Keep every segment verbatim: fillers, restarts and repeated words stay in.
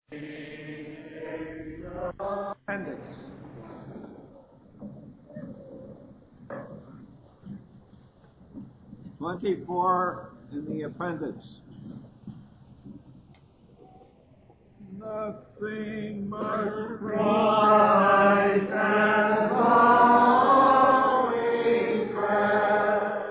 Appendix. Twenty-four in the appendix. Nothing but Christ and following Christ.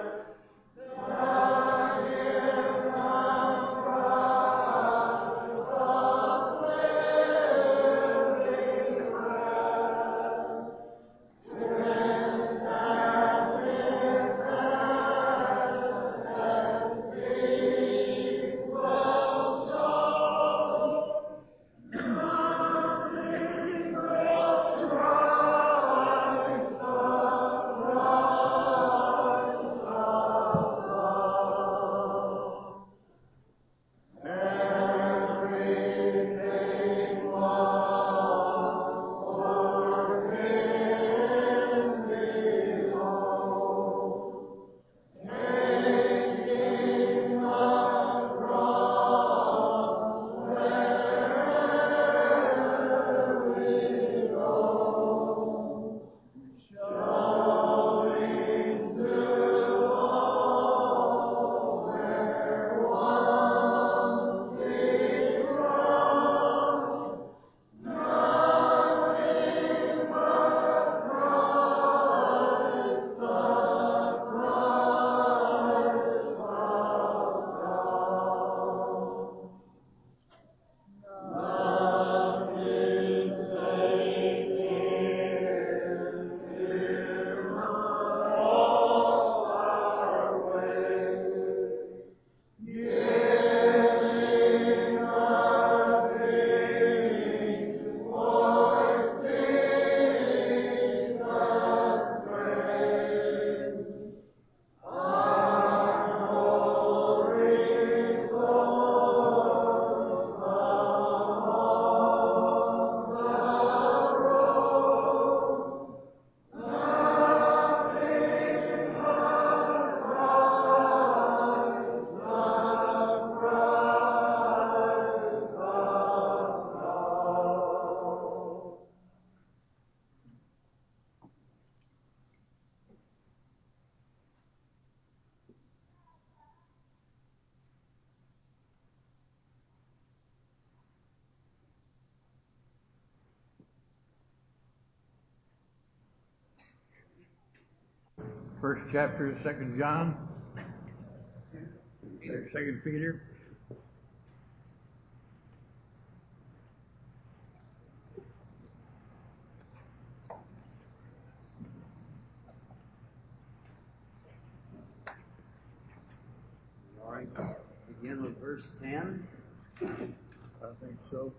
First chapter of Second John, Second Peter. All right, begin with verse ten. I think so.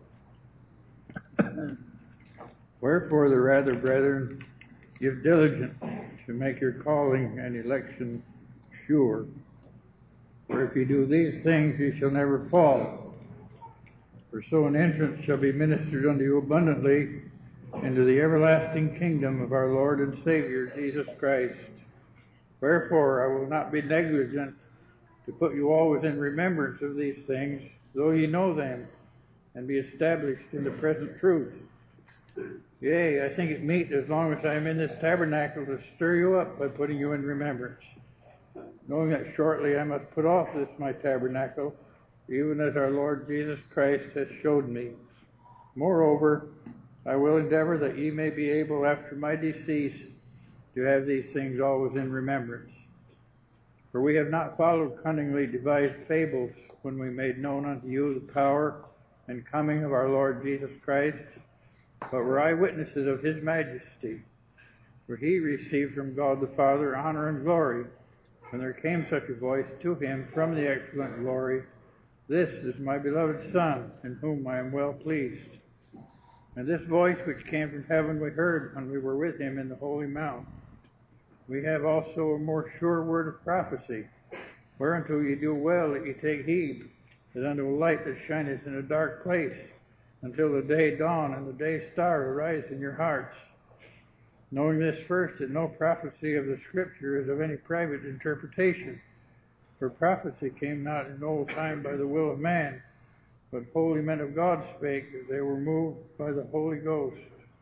Wherefore the rather, brethren, give diligence to make your calling and election sure. For if you do these things, you shall never fall. For so an entrance shall be ministered unto you abundantly into the everlasting kingdom of our Lord and Savior, Jesus Christ. Wherefore I will not be negligent to put you all within remembrance of these things, though ye know them, and be established in the present truth. Yea, I think it meet, as long as I am in this tabernacle, to stir you up by putting you in remembrance, knowing that shortly I must put off this my tabernacle, even as our Lord Jesus Christ has showed me. Moreover, I will endeavor that ye may be able after my decease to have these things always in remembrance. For we have not followed cunningly devised fables when we made known unto you the power and coming of our Lord Jesus Christ, but were eyewitnesses of his majesty. For he received from God the Father honor and glory, and there came such a voice to him from the excellent glory, This is my beloved Son, in whom I am well pleased. And this voice which came from heaven we heard when we were with him in the holy mount. We have also a more sure word of prophecy, whereunto ye do well that ye take heed, as unto a light that shineth in a dark place, until the day dawn and the day star arise in your hearts. Knowing this first, that no prophecy of the Scripture is of any private interpretation. For prophecy came not in old time by the will of man, but holy men of God spake, as they were moved by the Holy Ghost.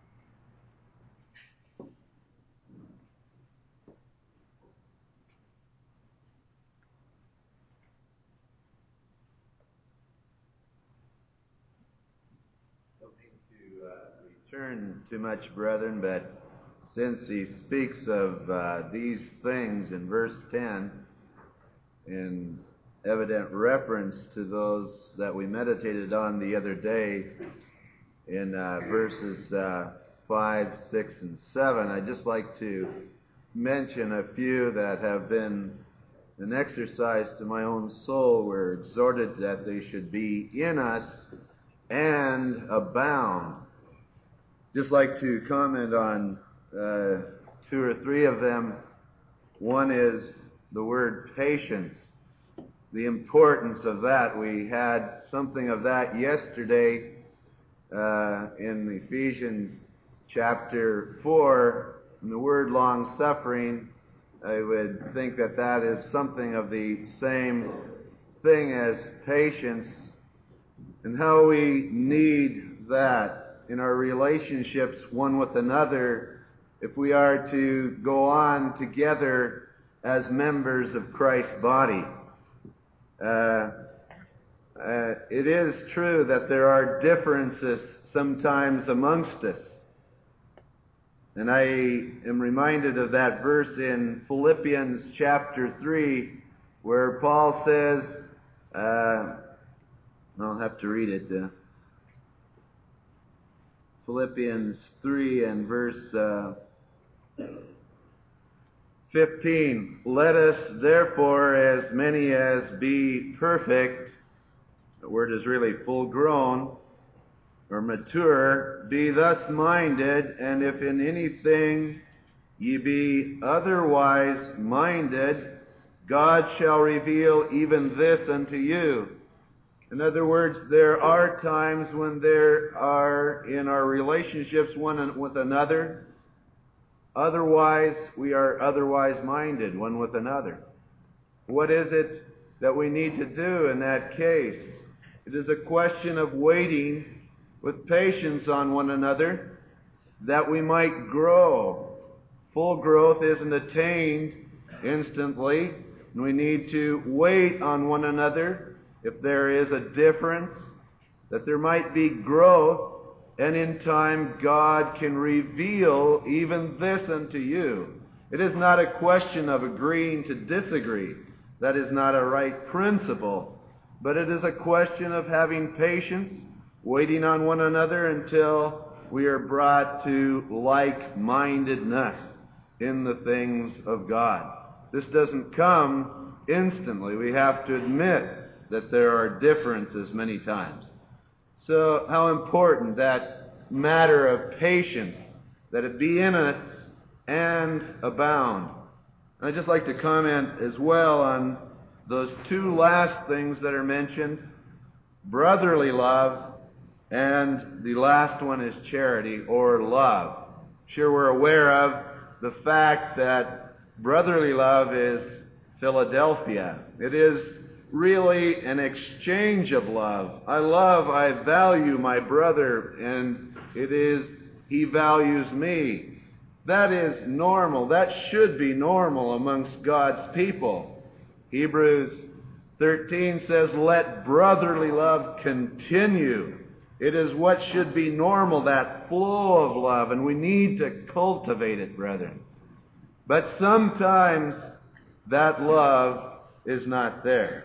To uh, return too much, brethren, but since he speaks of uh, these things in verse ten, in evident reference to those that we meditated on the other day in uh, verses uh, five, six, and seven, I'd just like to mention a few that have been an exercise to my own soul. We're exhorted that they should be in us and abound. Just like to comment on uh, two or three of them. One is the word patience, the importance of that. We had something of that yesterday uh, in Ephesians chapter four, in the word long-suffering. I would think that that is something of the same thing as patience, and how we need that in our relationships one with another if we are to go on together as members of Christ's body. Uh, uh, it is true that there are differences sometimes amongst us. And I am reminded of that verse in Philippians chapter three, where Paul says, uh, I'll have to read it, uh, Philippians three and verse uh, fifteen. Let us therefore, as many as be perfect, the word is really full grown or mature, be thus minded, and if in anything ye be otherwise minded, God shall reveal even this unto you. In other words, there are times when there are, in our relationships one with another, otherwise, we are otherwise minded one with another. What is it that we need to do in that case? It is a question of waiting with patience on one another, that we might grow. Full growth isn't attained instantly, and we need to wait on one another. If there is a difference, that there might be growth, and in time God can reveal even this unto you. It is not a question of agreeing to disagree. That is not a right principle. But it is a question of having patience, waiting on one another until we are brought to like-mindedness in the things of God. This doesn't come instantly. We have to admit that there are differences many times. So how important that matter of patience, that it be in us and abound. And I'd just like to comment as well on those two last things that are mentioned, brotherly love, and the last one is charity or love. Sure, we're aware of the fact that brotherly love is Philadelphia. It is really an exchange of love. I love, I value my brother, and it is, he values me. That is normal. That should be normal amongst God's people. Hebrews thirteen says, let brotherly love continue. It is what should be normal, that flow of love, and we need to cultivate it, brethren. But sometimes that love is not there.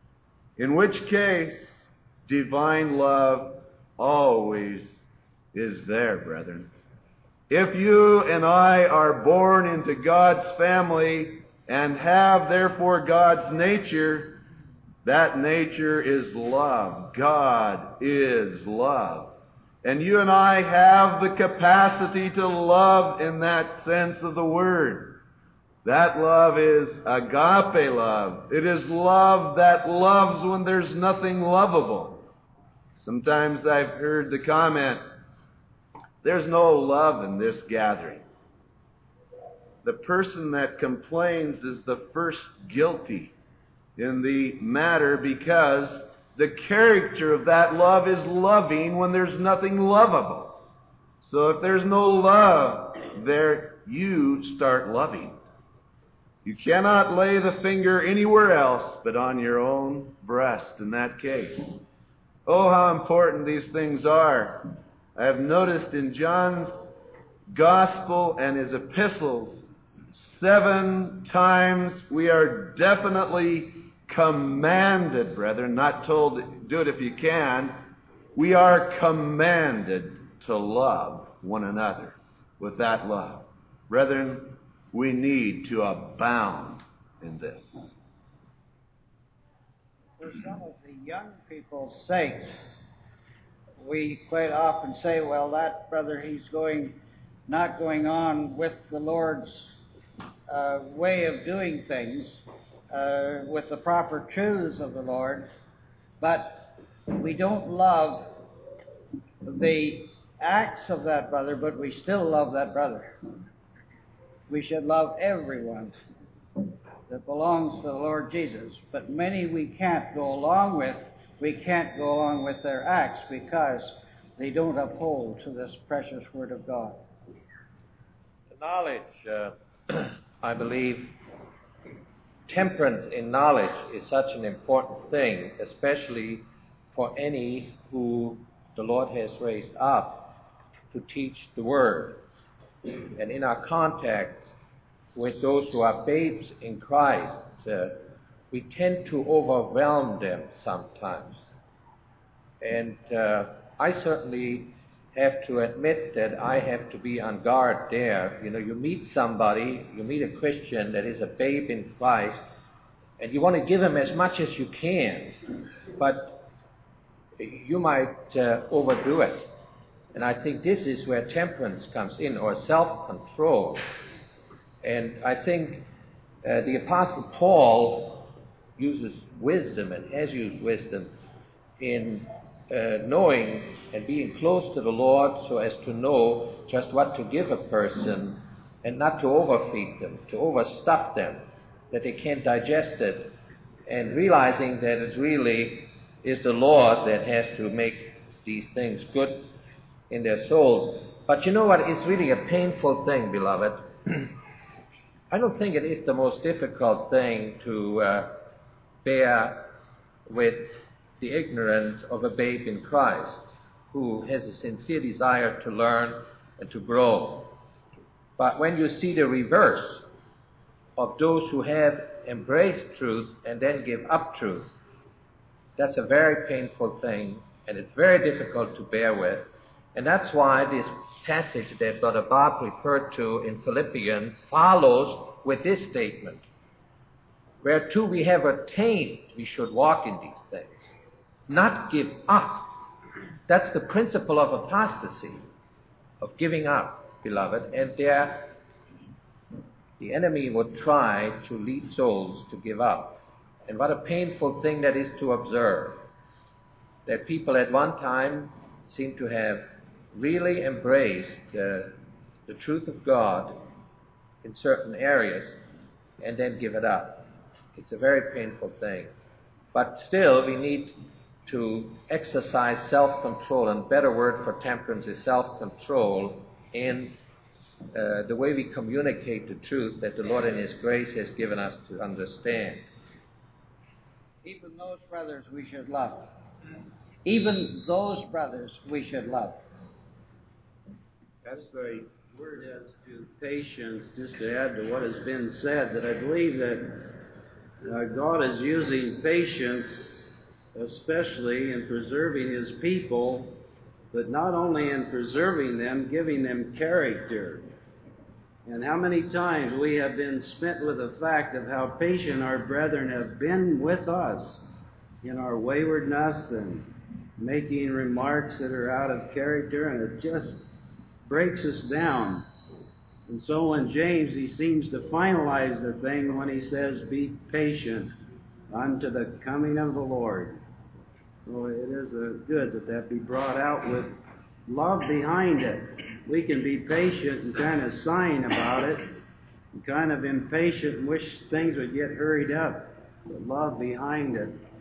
In which case, divine love always is there, brethren. If you and I are born into God's family and have, therefore, God's nature, that nature is love. God is love. And you and I have the capacity to love in that sense of the word. That love is agape love. It is love that loves when there's nothing lovable. Sometimes I've heard the comment, there's no love in this gathering. The person that complains is the first guilty in the matter, because the character of that love is loving when there's nothing lovable. So if there's no love there, you start loving. You cannot lay the finger anywhere else but on your own breast in that case. Oh, how important these things are. I have noticed in John's Gospel and his epistles, seven times we are definitely commanded, brethren, not told to do it if you can. We are commanded to love one another with that love. Brethren, we need to abound in this. For some of the young people's sakes, we quite often say, well, that brother, he's going, not going on with the Lord's uh, way of doing things, uh, with the proper truths of the Lord, but we don't love the acts of that brother, but we still love that brother. We should love everyone that belongs to the Lord Jesus, but many we can't go along with. We can't go along with their acts because they don't uphold to this precious Word of God. Knowledge, uh, I believe, temperance in knowledge is such an important thing, especially for any who the Lord has raised up to teach the Word. And in our contact with those who are babes in Christ, uh, we tend to overwhelm them sometimes. And uh, I certainly have to admit that I have to be on guard there. You know, you meet somebody, you meet a Christian that is a babe in Christ, and you want to give him as much as you can, but you might uh, overdo it. And I think this is where temperance comes in, or self-control. And I think uh, the Apostle Paul uses wisdom and has used wisdom in uh, knowing and being close to the Lord so as to know just what to give a person and not to overfeed them, to overstuff them, that they can't digest it, and realizing that it really is the Lord that has to make these things good in their souls. But you know what? It's really a painful thing, beloved. I don't think it is the most difficult thing to uh, bear with the ignorance of a babe in Christ who has a sincere desire to learn and to grow. But when you see the reverse of those who have embraced truth and then give up truth, that's a very painful thing, and it's very difficult to bear with. And that's why this passage that Brother Bob referred to in Philippians follows with this statement. Whereto we have attained, we should walk in these things, not give up. That's the principle of apostasy, of giving up, beloved. And there, the enemy would try to lead souls to give up. And what a painful thing that is to observe, that people at one time seem to have really embraced uh, the truth of God in certain areas and then give it up. It's a very painful thing. But still, we need to exercise self-control, and a better word for temperance is self-control in uh, the way we communicate the truth that the Lord in His grace has given us to understand. Even those brothers we should love. Even those brothers we should love. That's the word as to patience, just to add to what has been said, that I believe that uh, God is using patience especially in preserving His people, but not only in preserving them, giving them character. And how many times we have been spent with the fact of how patient our brethren have been with us in our waywardness and making remarks that are out of character, and it just breaks us down. And so in James, he seems to finalize the thing when he says, be patient unto the coming of the Lord. So it is uh, good that that be brought out with love behind it. We can be patient and kind of sighing about it, and kind of impatient and wish things would get hurried up, but love behind it.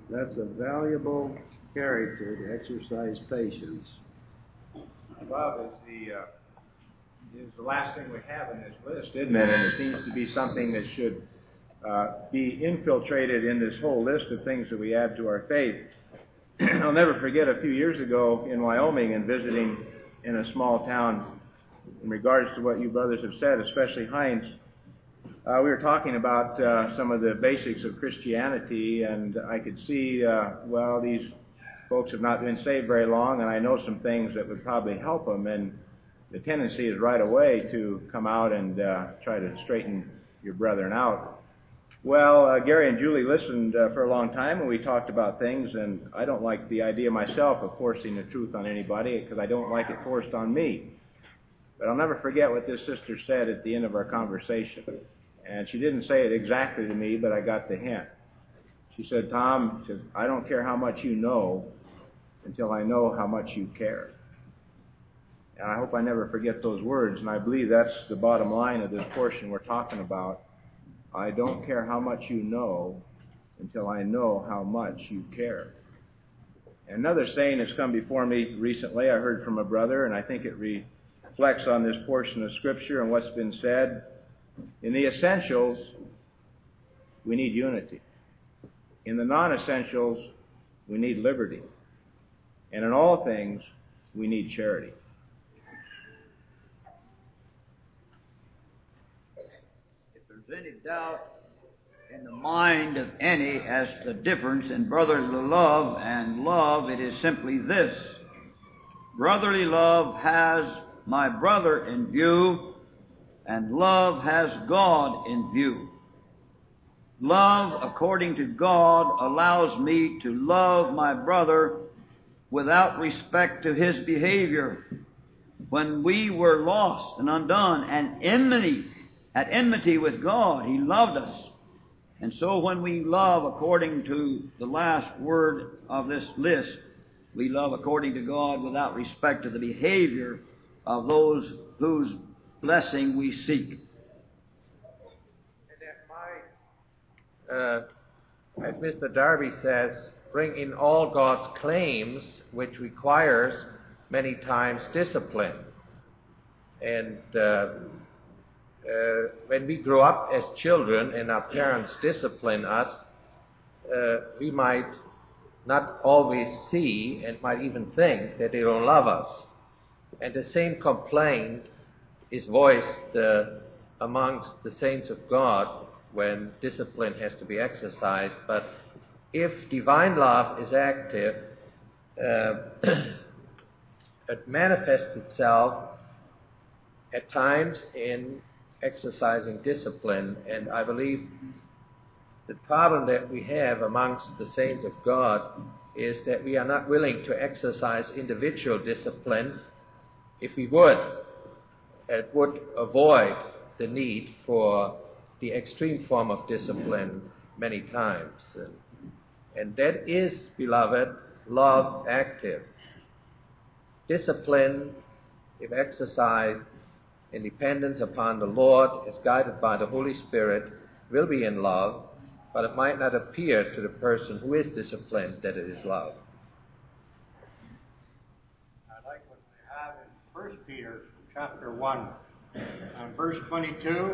That's a valuable character to exercise patience. Love is the uh, is the last thing we have in this list, isn't it? And it seems to be something that should uh, be infiltrated in this whole list of things that we add to our faith. I'll never forget a few years ago in Wyoming and visiting in a small town in regards to what you brothers have said, especially Heinz. Uh, we were talking about uh, some of the basics of Christianity, and I could see, uh, well, these folks have not been saved very long, and I know some things that would probably help them, and the tendency is right away to come out and uh, try to straighten your brethren out. Well, uh, Gary and Julie listened uh, for a long time, and we talked about things, and I don't like the idea myself of forcing the truth on anybody, because I don't like it forced on me. But I'll never forget what this sister said at the end of our conversation. And she didn't say it exactly to me, but I got the hint. She said, Tom, she said, I don't care how much you know until I know how much you care. And I hope I never forget those words, and I believe that's the bottom line of this portion we're talking about. I don't care how much you know until I know how much you care. And another saying that's come before me recently, I heard from a brother, and I think it reflects on this portion of Scripture and what's been said. In the essentials, we need unity. In the non-essentials, we need liberty. And in all things, we need charity. If there's any doubt in the mind of any as to the difference in brotherly love and love, it is simply this. Brotherly love has my brother in view, and love has God in view. Love, according to God, allows me to love my brother without respect to his behavior. When we were lost and undone and enmity, at enmity with God, He loved us. And so when we love according to the last word of this list, we love according to God without respect to the behavior of those whose blessing we seek. Uh, as Mister Darby says, bring in all God's claims, which requires many times discipline. And uh, uh, when we grow up as children and our parents discipline us, uh, we might not always see and might even think that they don't love us. And the same complaint is voiced uh, amongst the saints of God when discipline has to be exercised. But if divine love is active, uh, it manifests itself at times in exercising discipline. And I believe the problem that we have amongst the saints of God is that we are not willing to exercise individual discipline. If we would, it would avoid the need for the extreme form of discipline many times. And, and that is, beloved, love active. Discipline, if exercised in dependence upon the Lord, is guided by the Holy Spirit, will be in love, but it might not appear to the person who is disciplined that it is love. I like what we have in First Peter chapter one, and verse twenty-two.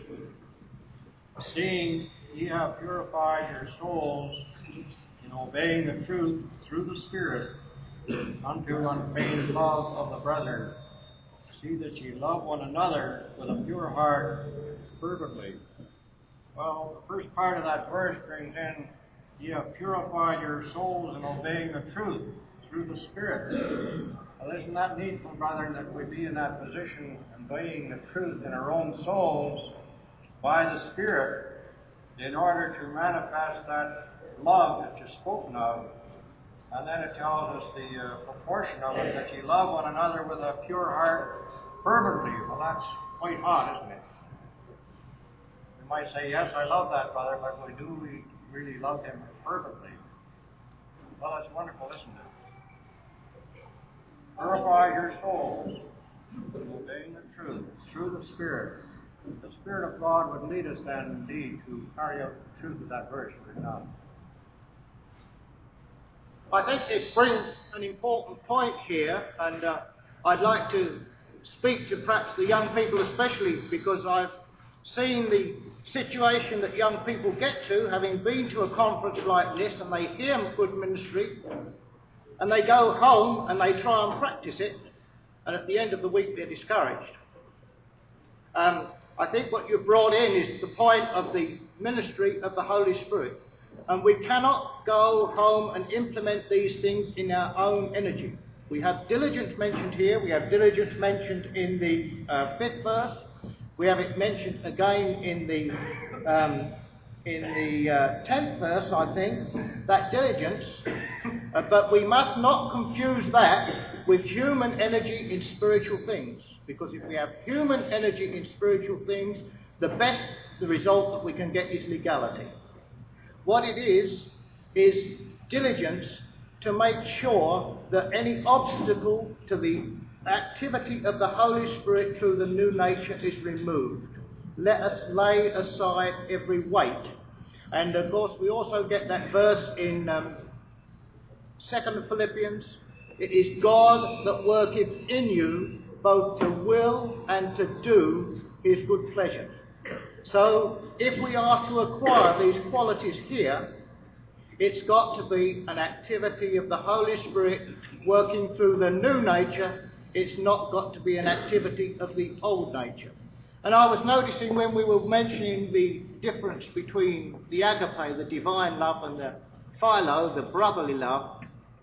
Seeing ye have purified your souls in obeying the truth through the Spirit unto unfeigned love of the brethren, see that ye love one another with a pure heart fervently. Well, the first part of that verse brings in, ye have purified your souls in obeying the truth through the Spirit. Well, isn't that needful, brethren, that we be in that position, obeying the truth in our own souls by the Spirit, in order to manifest that love that is spoken of. And then it tells us the uh, proportion of it, that ye love one another with a pure heart fervently. Well, that's quite hot, isn't it? We might say, yes, I love that brother, but we do we really love him fervently? Well, it's wonderful, isn't it? Purify your souls, obeying the truth through the Spirit. The Spirit of God would lead us then indeed to carry out the truth of that verse right now. I think it brings an important point here, and uh, I'd like to speak to perhaps the young people especially, because I've seen the situation that young people get to, having been to a conference like this, and they hear good ministry, and they go home and they try and practice it, and at the end of the week they're discouraged. Um, I think what you've brought in is the point of the ministry of the Holy Spirit. And we cannot go home and implement these things in our own energy. We have diligence mentioned here. We have diligence mentioned in the uh, fifth verse. We have it mentioned again in the um, in the uh, tenth verse, I think, that diligence. Uh, but we must not confuse that with human energy in spiritual things. Because if we have human energy in spiritual things, the best, the result that we can get is legality. What it is, is diligence to make sure that any obstacle to the activity of the Holy Spirit through the new nature is removed. Let us lay aside every weight. And of course we also get that verse in um, Second Philippians. It is God that worketh in you both to will and to do his good pleasure. So, if we are to acquire these qualities here, it's got to be an activity of the Holy Spirit working through the new nature. It's not got to be an activity of the old nature. And I was noticing when we were mentioning the difference between the agape, the divine love, and the philo, the brotherly love,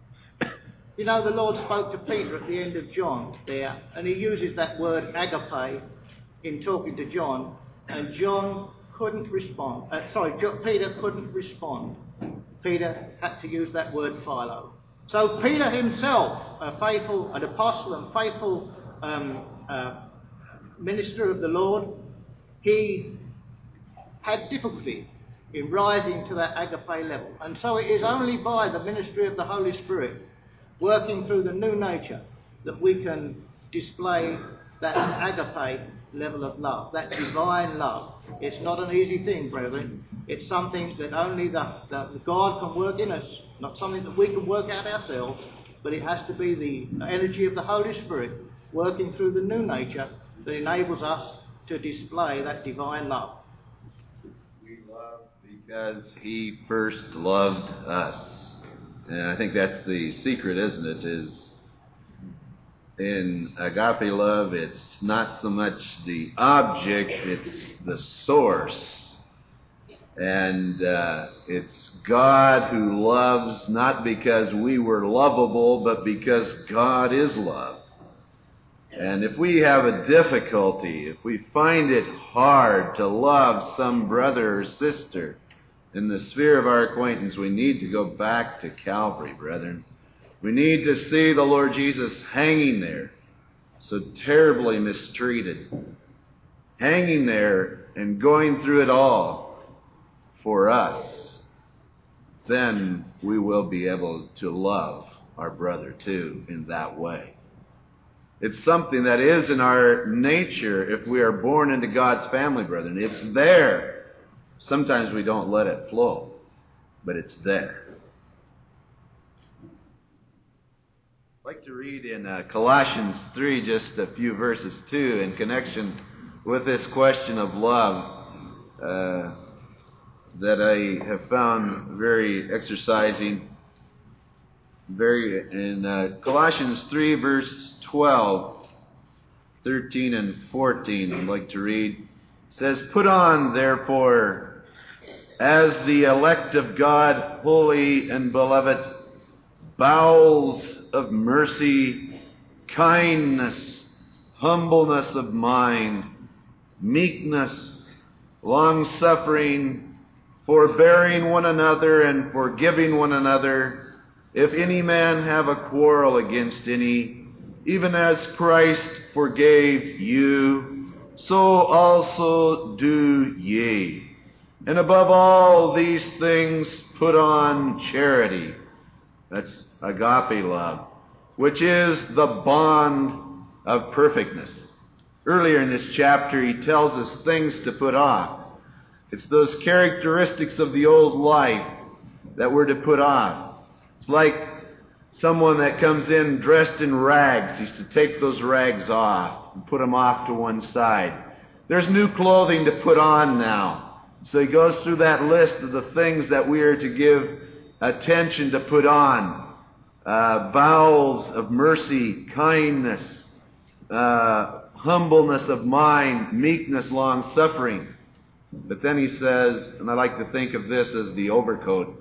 you know, the Lord spoke to Peter at the end of John there, and he uses that word agape in talking to John. And John couldn't respond. Uh, sorry, John, Peter couldn't respond. Peter had to use that word philo. So Peter himself, a faithful, an apostle and faithful um, uh, minister of the Lord, he had difficulty in rising to that agape level. And so it is only by the ministry of the Holy Spirit working through the new nature that we can display that agape level of love, that divine love. It's not an easy thing, brethren. It's something that only the, the God can work in us, not something that we can work out ourselves, but it has to be the energy of the Holy Spirit working through the new nature that enables us to display that divine love. We love because he first loved us. And I think that's the secret, isn't it, is in agape love, it's not so much the object, it's the source. And uh, it's God who loves not because we were lovable, but because God is love. And if we have a difficulty, if we find it hard to love some brother or sister in the sphere of our acquaintance, we need to go back to Calvary, brethren. We need to see the Lord Jesus hanging there, so terribly mistreated, hanging there and going through it all for us. Then we will be able to love our brother too in that way. It's something that is in our nature if we are born into God's family, brethren. It's there. Sometimes we don't let it flow, but it's there. I'd like to read in uh, Colossians three just a few verses too in connection with this question of love uh, that I have found very exercising. Very in uh, Colossians three verse twelve, thirteen and fourteen I'd like to read. It says, "Put on therefore as the elect of God, holy and beloved, bowels of mercy, kindness, humbleness of mind, meekness, long-suffering, forbearing one another and forgiving one another, if any man have a quarrel against any, even as Christ forgave you, so also do ye. And above all these things put on charity." That's agape love, which is the bond of perfectness. Earlier in this chapter, he tells us things to put off. It's those characteristics of the old life that we're to put off. It's like someone that comes in dressed in rags, he's to take those rags off and put them off to one side. There's new clothing to put on now. So he goes through that list of the things that we are to give attention to put on. Uh, bowels of mercy, kindness, uh, humbleness of mind, meekness, long-suffering. But then he says, and I like to think of this as the overcoat,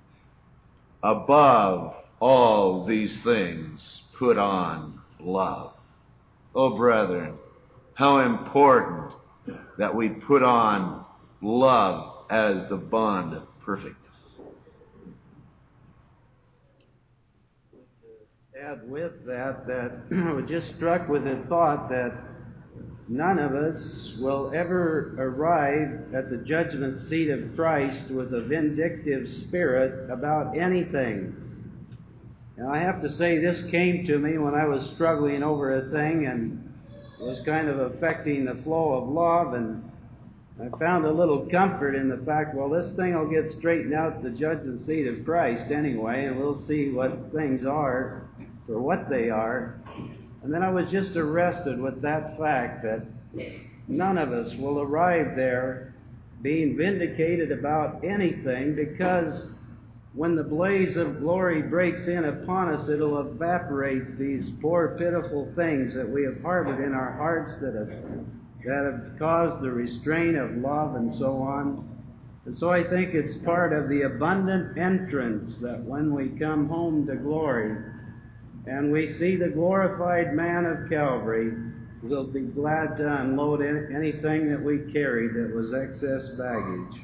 above all these things, put on love. Oh, brethren, how important that we put on love as the bond of perfectness. Add with that, that I was just struck with the thought that none of us will ever arrive at the judgment seat of Christ with a vindictive spirit about anything. And I have to say, this came to me when I was struggling over a thing and was kind of affecting the flow of love, and I found a little comfort in the fact, well, this thing will get straightened out at the judgment seat of Christ anyway, and we'll see what things are for what they are. And then I was just arrested with that fact that none of us will arrive there being vindicated about anything, because when the blaze of glory breaks in upon us, it'll evaporate these poor, pitiful things that we have harbored in our hearts that have, that have caused the restraint of love and so on. And so I think it's part of the abundant entrance that when we come home to glory and we see the glorified man of Calvary, we'll be glad to unload anything that we carried that was excess baggage.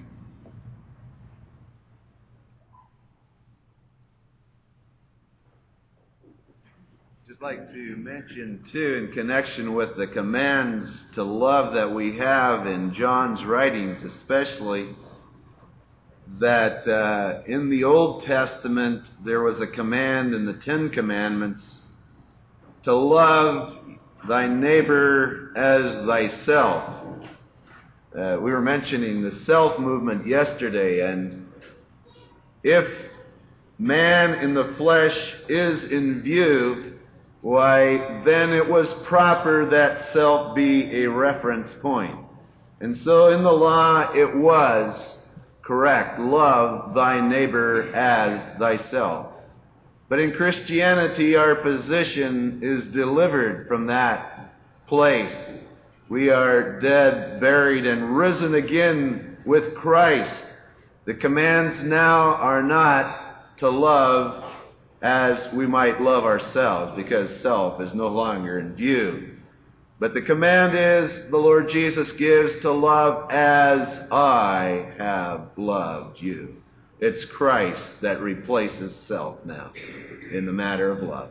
Just like to mention, too, in connection with the commands to love that we have in John's writings especially, that uh, in the Old Testament there was a command in the Ten Commandments to love thy neighbor as thyself. Uh, we were mentioning the self movement yesterday, and if man in the flesh is in view, why, then it was proper that self be a reference point. And so in the law it was correct, love thy neighbor as thyself. But in Christianity, our position is delivered from that place. We are dead, buried, and risen again with Christ. The commands now are not to love as we might love ourselves, because self is no longer in view. But the command is, the Lord Jesus gives, to love as I have loved you. It's Christ that replaces self now in the matter of love.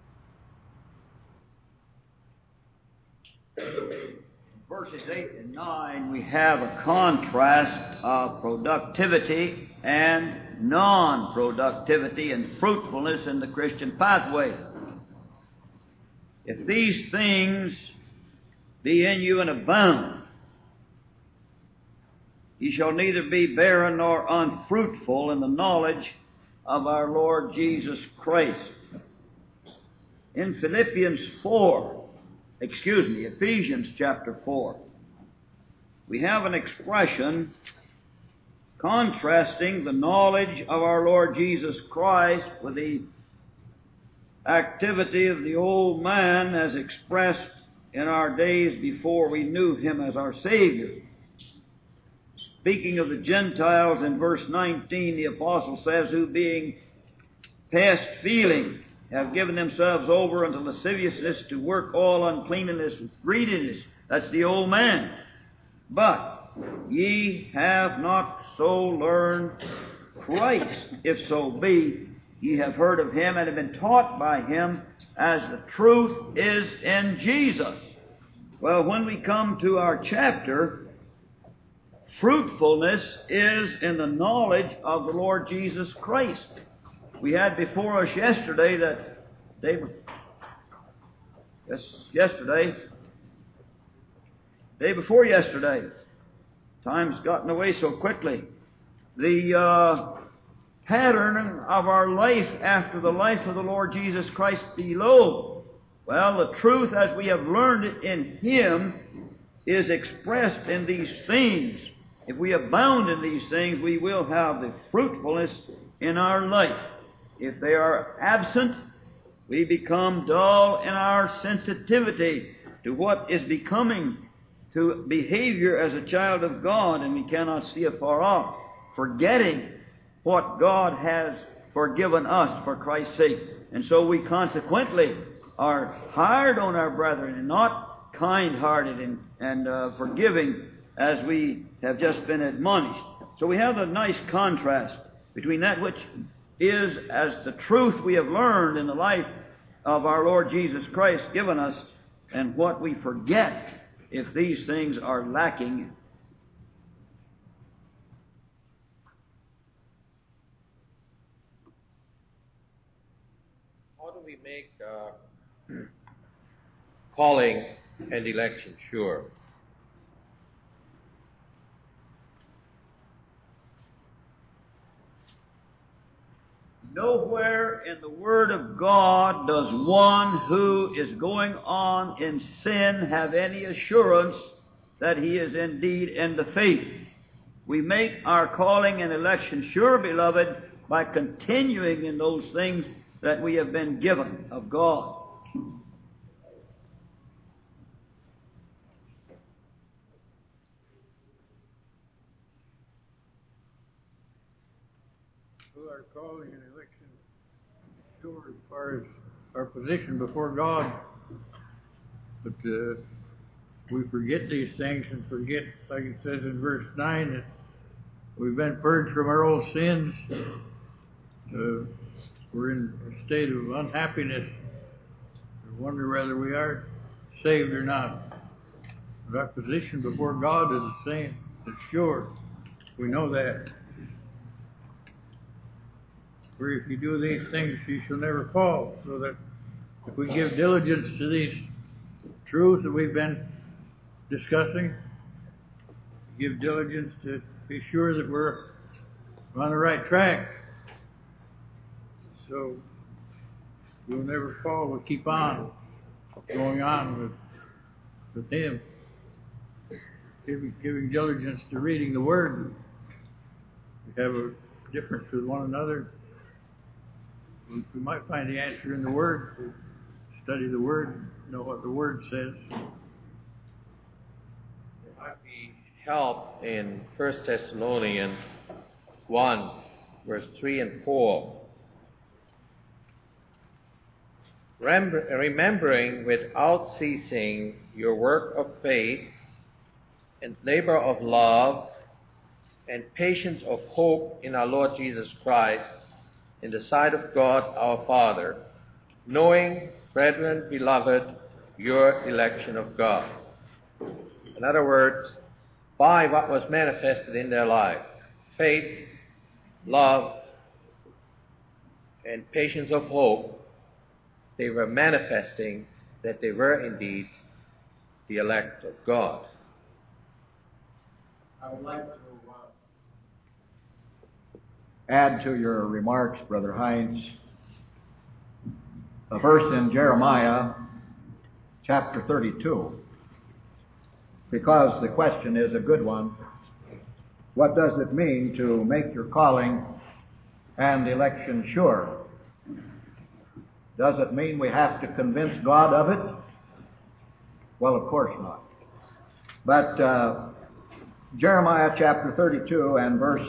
Verses eight and nine, we have a contrast of productivity and non-productivity and fruitfulness in the Christian pathway. If these things be in you and abound, ye shall neither be barren nor unfruitful in the knowledge of our Lord Jesus Christ. In Philippians four, excuse me, Ephesians chapter four, we have an expression contrasting the knowledge of our Lord Jesus Christ with the activity of the old man as expressed in our days before we knew Him as our Savior. Speaking of the Gentiles in verse nineteen, the apostle says, who being past feeling have given themselves over unto lasciviousness to work all uncleanness with greediness. That's the old man. But ye have not so learned Christ, if so be ye have heard of Him and have been taught by Him, as the truth is in Jesus. Well, when we come to our chapter, fruitfulness is in the knowledge of the Lord Jesus Christ. We had before us yesterday that day, yes, yesterday, day before yesterday, time's gotten away so quickly. The uh, pattern of our life after the life of the Lord Jesus Christ below? Well, the truth as we have learned it in Him is expressed in these things. If we abound in these things, we will have the fruitfulness in our life. If they are absent, we become dull in our sensitivity to what is becoming to behavior as a child of God, and we cannot see afar off, forgetting what God has forgiven us for Christ's sake. And so we consequently are hard on our brethren and not kind-hearted and, and uh, forgiving as we have just been admonished. So we have a nice contrast between that which is as the truth we have learned in the life of our Lord Jesus Christ given us and what we forget if these things are lacking. How do we make uh, calling and election sure? Nowhere in the Word of God does one who is going on in sin have any assurance that he is indeed in the faith. We make our calling and election sure, beloved, by continuing in those things that we have been given of God. Well, our calling and election sure as far as our position before God, but uh, we forget these things and forget, like it says in verse nine, that we've been purged from our old sins. Uh, we're in a state of unhappiness. We wonder whether we are saved or not. But our position before God is the same. It's sure. We know that. For if you do these things, you shall never fall. So that if we give diligence to these truths that we've been discussing, give diligence to be sure that we're on the right track. So we'll never fall. We'll keep on going on with, with Him. Giving, giving diligence to reading the Word. We have a difference with one another. We, we might find the answer in the Word. We study the Word, know what the Word says. There might be help in First Thessalonians one, verse three and four. Remembering without ceasing your work of faith and labor of love and patience of hope in our Lord Jesus Christ in the sight of God our Father, knowing, brethren, beloved, your election of God. In other words, by what was manifested in their life, faith, love, and patience of hope, they were manifesting that they were indeed the elect of God. I would like to uh, add to your remarks, Brother Hines, a verse in Jeremiah chapter thirty-two, because the question is a good one. What does it mean to make your calling and election sure? Does it mean we have to convince God of it? Well, of course not. But uh, Jeremiah chapter thirty-two and verse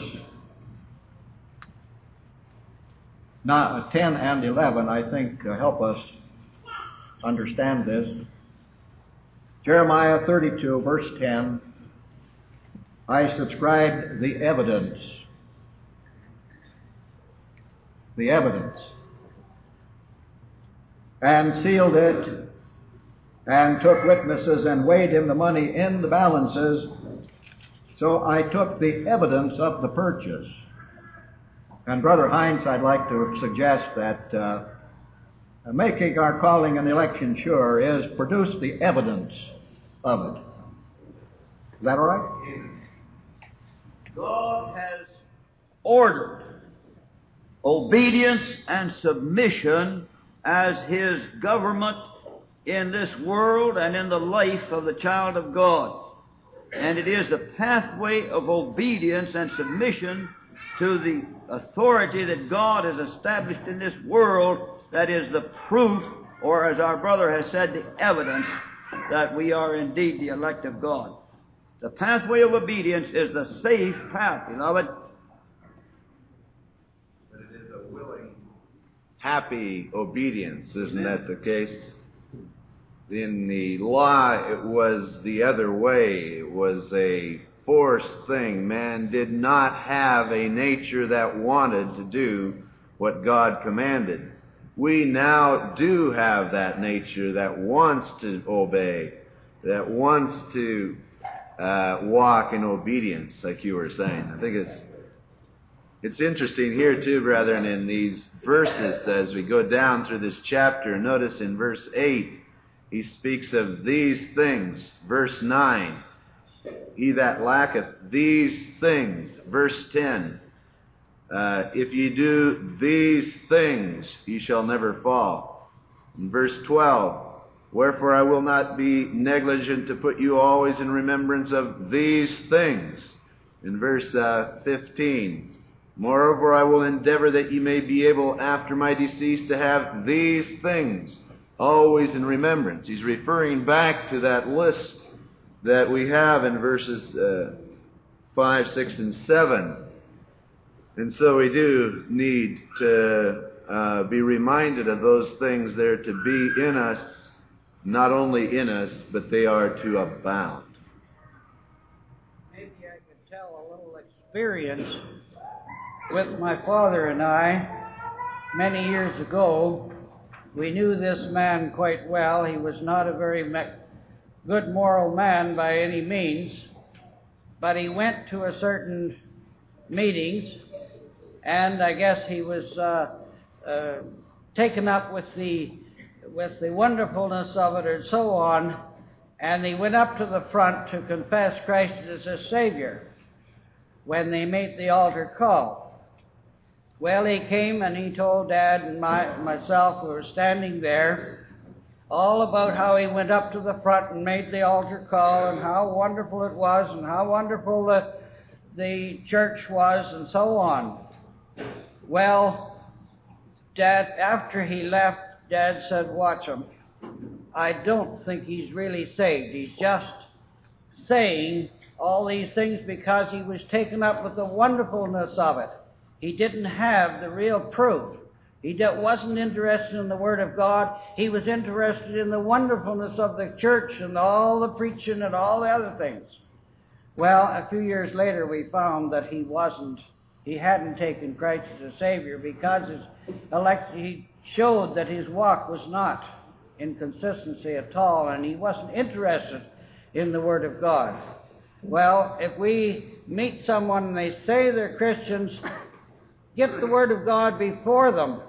ten and eleven, I think, uh, help us understand this. Jeremiah thirty-two, verse ten, I subscribed the evidence. The evidence. And sealed it, and took witnesses, and weighed him the money in the balances. So I took the evidence of the purchase. And Brother Hines, I'd like to suggest that uh, making our calling and election sure is produce the evidence of it. Is that all right? God has ordered obedience and submission as His government in this world and in the life of the child of God. And it is the pathway of obedience and submission to the authority that God has established in this world that is the proof, or as our brother has said, the evidence that we are indeed the elect of God. The pathway of obedience is the safe path, beloved. But it is a willing, happy obedience, isn't that the case? In the law, it was the other way. It was a forced thing. Man did not have a nature that wanted to do what God commanded. We now do have that nature that wants to obey, that wants to uh, walk in obedience, like you were saying. I think it's it's interesting here too, brethren, in these verses as we go down through this chapter. Notice in verse eight, he speaks of these things. Verse nine, he that lacketh these things. Verse ten, uh, if ye do these things, ye shall never fall. In verse twelve, wherefore I will not be negligent to put you always in remembrance of these things. In verse uh, fifteen, moreover I will endeavor that ye may be able after my decease to have these things always in remembrance. He's referring back to that list that we have in verses uh, five, six, and seven. And so we do need to uh, be reminded of those things that are to be in us, not only in us, but they are to abound. Maybe I could tell a little experience with my father and I many years ago. We knew this man quite well. He was not a very me- good moral man by any means, but he went to a certain meetings, and I guess he was uh, uh, taken up with the with the wonderfulness of it and so on, and he went up to the front to confess Christ as his Savior when they made the altar call. Well, he came and he told Dad and my, myself, who were standing there, all about how he went up to the front and made the altar call and how wonderful it was and how wonderful the, the church was and so on. Well, Dad, after he left, Dad said, watch him. I don't think he's really saved. He's just saying all these things because he was taken up with the wonderfulness of it. He didn't have the real proof. He wasn't interested in the Word of God. He was interested in the wonderfulness of the church and all the preaching and all the other things. Well, a few years later we found that he wasn't, he hadn't taken Christ as a Savior because his elect, he showed that his walk was not in consistency at all, and he wasn't interested in the Word of God. Well, if we meet someone and they say they're Christians, get the Word of God before them,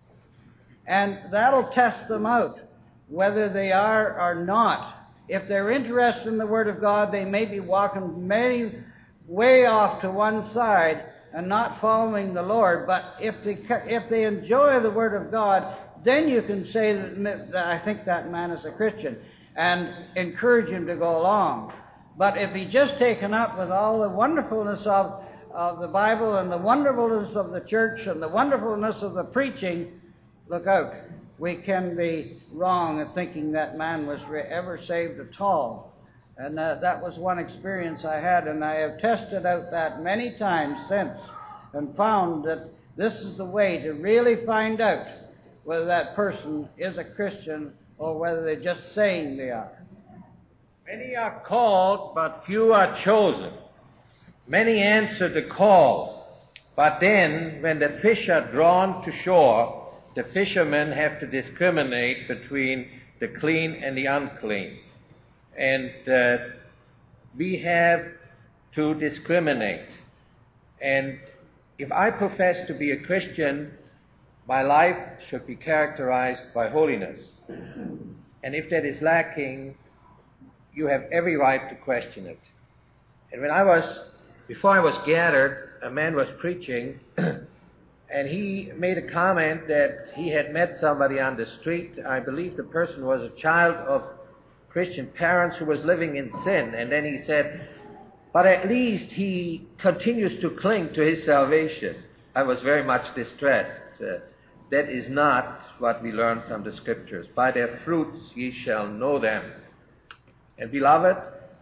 and that'll test them out, whether they are or not. If they're interested in the Word of God, they may be walking many, way off to one side and not following the Lord. But if they if they enjoy the Word of God, then you can say that I think that man is a Christian, and encourage him to go along. But if he's just taken up with all the wonderfulness of of the Bible and the wonderfulness of the church and the wonderfulness of the preaching, look out. We can be wrong in thinking that man was re- ever saved at all. And uh, that was one experience I had, and I have tested out that many times since and found that this is the way to really find out whether that person is a Christian or whether they're just saying they are. Many are called, but few are chosen. Many answer the call, but then when the fish are drawn to shore, the fishermen have to discriminate between the clean and the unclean. And uh, we have to discriminate. And if I profess to be a Christian, my life should be characterized by holiness. And if that is lacking, you have every right to question it. And when I was, before I was gathered, a man was preaching, and he made a comment that he had met somebody on the street. I believe the person was a child of Christian parents who was living in sin. And then he said, but at least he continues to cling to his salvation. I was very much distressed. Uh, that is not what we learn from the Scriptures. By their fruits ye shall know them. And beloved,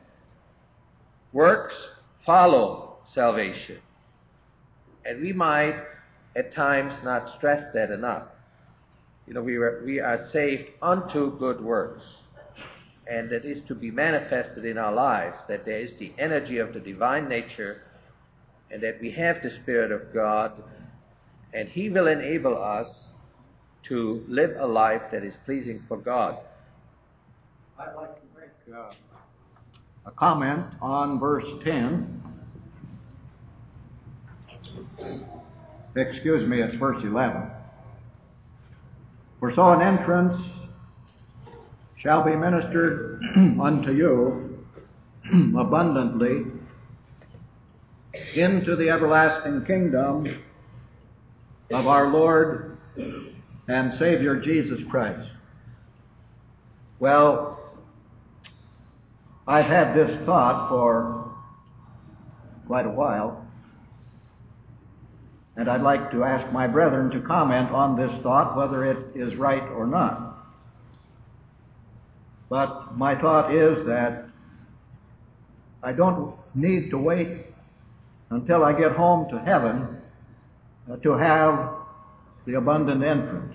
works follow salvation. And we might at times not stress that enough. You know, we are, we are saved unto good works. And that is to be manifested in our lives, that there is the energy of the divine nature, and that we have the Spirit of God, and He will enable us to live a life that is pleasing for God. I'd like to make uh, a comment on verse ten. Excuse me, it's verse eleven. For so an entrance shall be ministered unto you abundantly into the everlasting kingdom of our Lord and Savior Jesus Christ. Well, I've had this thought for quite a while, and I'd like to ask my brethren to comment on this thought, whether it is right or not. But my thought is that I don't need to wait until I get home to heaven uh, to have the abundant entrance.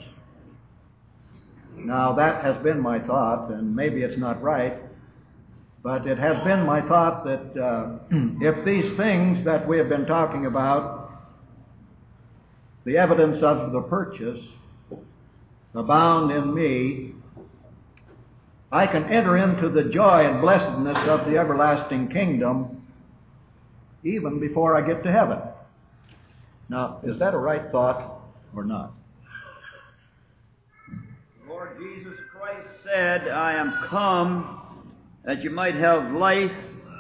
Now, that has been my thought, and maybe it's not right, but it has been my thought that uh, if these things that we have been talking about, the evidence of the purchase, abound in me, I can enter into the joy and blessedness of the everlasting kingdom even before I get to heaven. Now, is that a right thought or not? Lord Jesus Christ said, I am come that you might have life,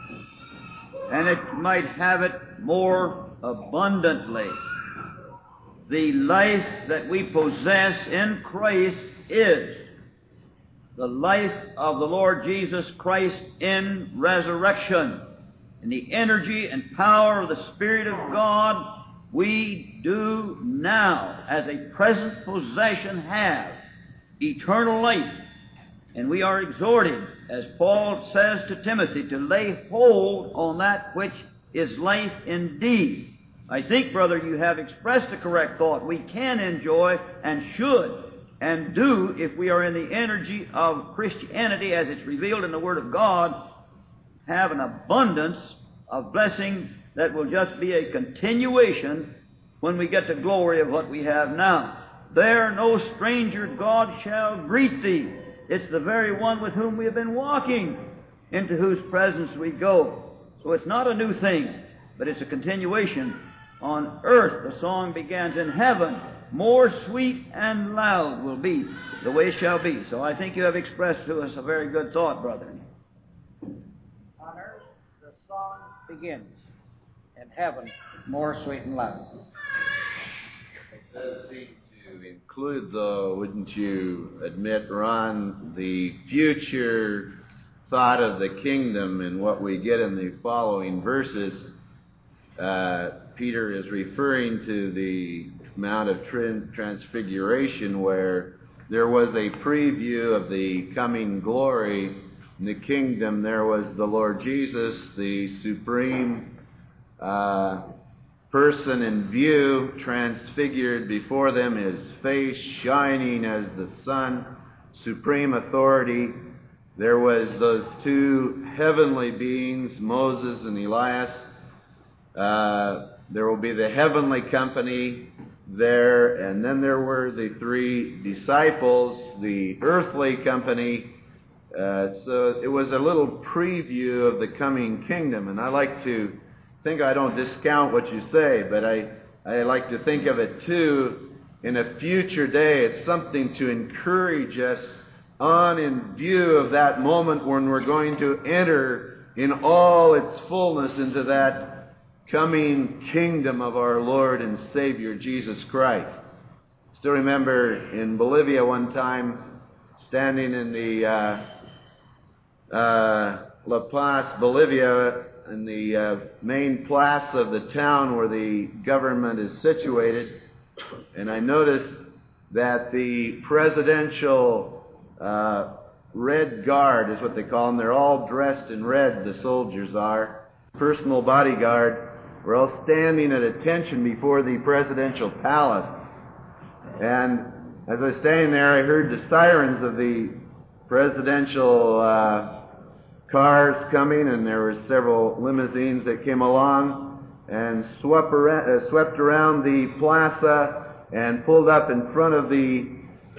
and it might have it more abundantly. The life that we possess in Christ is the life of the Lord Jesus Christ in resurrection. In the energy and power of the Spirit of God, we do now, as a present possession, have eternal life. And we are exhorted, as Paul says to Timothy, to lay hold on that which is life indeed. I think, brother, you have expressed the correct thought. We can enjoy and should and do, if we are in the energy of Christianity as it's revealed in the Word of God, have an abundance of blessing that will just be a continuation when we get to glory of what we have now. There no stranger God shall greet thee. It's the very one with whom we have been walking, into whose presence we go. So it's not a new thing, but it's a continuation. On earth the song begins, in heaven more sweet and loud will be the way it shall be. So I think you have expressed to us a very good thought, brother. On earth the song begins, in heaven more sweet and loud. It does seem to include, though, wouldn't you admit, Ron, the future thought of the kingdom and what we get in the following verses. Uh, Peter is referring to the Mount of Transfiguration, where there was a preview of the coming glory in the kingdom. There was the Lord Jesus, the supreme uh, person in view, transfigured before them, his face shining as the sun, supreme authority. There was those two heavenly beings, Moses and Elias. Uh, there will be the heavenly company there, and then there were the three disciples, the earthly company. Uh, so it was a little preview of the coming kingdom, and I like to think, I don't discount what you say, but I, I like to think of it too in a future day. It's something to encourage us on in view of that moment when we're going to enter in all its fullness into that coming kingdom of our Lord and Savior Jesus Christ. Still remember in Bolivia one time, standing in the uh, uh, La Paz, Bolivia, in the uh, main plaza of the town where the government is situated, and I noticed that the presidential uh, Red Guard is what they call them. They're all dressed in red, the soldiers are. Personal bodyguard. We're all standing at attention before the presidential palace. And as I was standing there, I heard the sirens of the presidential uh, cars coming, and there were several limousines that came along and swept around, uh, swept around the plaza and pulled up in front of the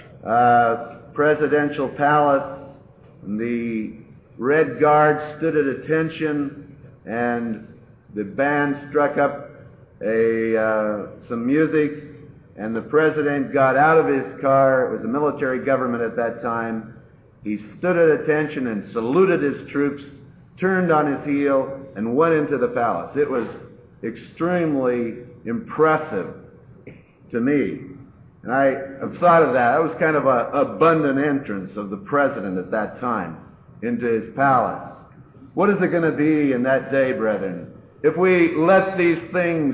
uh, presidential palace. And the Red Guard stood at attention, and the band struck up a uh, some music, and the president got out of his car. It was a military government at that time. He stood at attention and saluted his troops, turned on his heel, and went into the palace. It was extremely impressive to me. And I have thought of that. That was kind of an abundant entrance of the president at that time into his palace. What is it going to be in that day, brethren, if we let these things